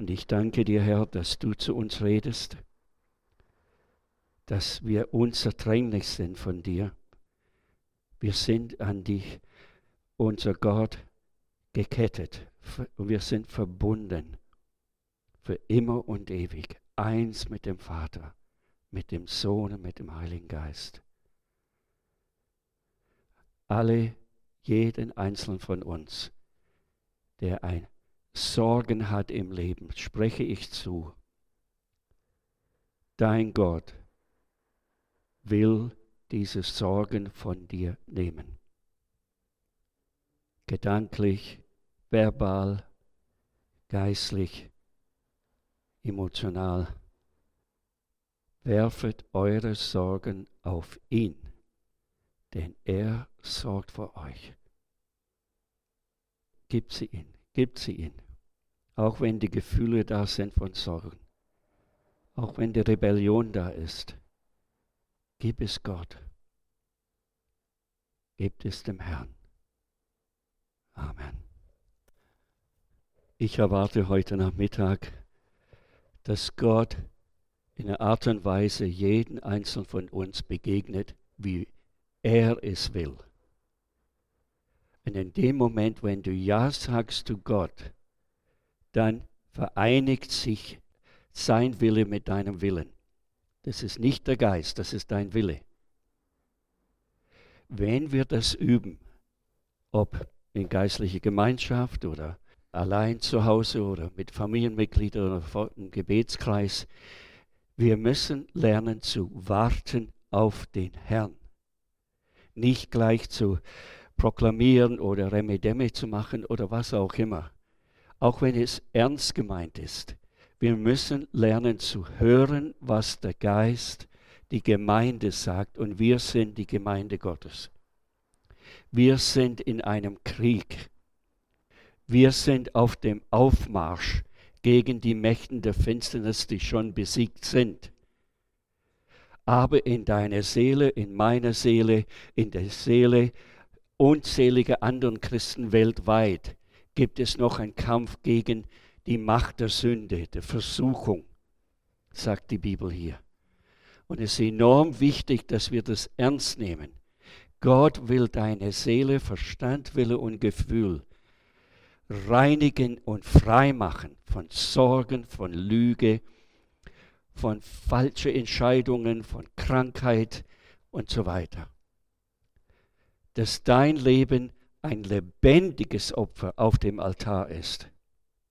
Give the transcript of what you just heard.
Und ich danke dir, Herr, dass du zu uns redest, dass wir unzertrennlich sind von dir. Wir sind an dich, unser Gott, gekettet und wir sind verbunden für immer und ewig, eins mit dem Vater, mit dem Sohn und mit dem Heiligen Geist. Jeden einzelnen von uns, der ein Sorgen hat im Leben, spreche ich zu. Dein Gott will diese Sorgen von dir nehmen. Gedanklich, verbal, geistlich, emotional. Werfet eure Sorgen auf ihn, denn er sorgt für euch. Gib sie ihm. Auch wenn die Gefühle da sind von Sorgen, auch wenn die Rebellion da ist, gib es Gott. Gebt es dem Herrn. Amen. Ich erwarte heute Nachmittag, dass Gott in einer Art und Weise jeden Einzelnen von uns begegnet, wie er es will. Und in dem Moment, wenn du Ja sagst zu Gott, dann vereinigt sich sein Wille mit deinem Willen. Das ist nicht der Geist, das ist dein Wille. Wenn wir das üben, ob in geistlicher Gemeinschaft oder allein zu Hause oder mit Familienmitgliedern oder im Gebetskreis, wir müssen lernen zu warten auf den Herrn. Nicht gleich zu proklamieren oder Remedeme zu machen oder was auch immer. Auch wenn es ernst gemeint ist. Wir müssen lernen zu hören, was der Geist, die Gemeinde sagt. Und wir sind die Gemeinde Gottes. Wir sind in einem Krieg. Wir sind auf dem Aufmarsch gegen die Mächte der Finsternis, die schon besiegt sind. Aber in deiner Seele, in meiner Seele, in der Seele unzähliger anderen Christen weltweit gibt es noch einen Kampf gegen die Macht der Sünde, der Versuchung, sagt die Bibel hier. Und es ist enorm wichtig, dass wir das ernst nehmen. Gott will deine Seele, Verstand, Wille und Gefühl reinigen und frei machen von Sorgen, von Lüge, von falschen Entscheidungen, von Krankheit und so weiter. Dass dein Leben ein lebendiges Opfer auf dem Altar ist.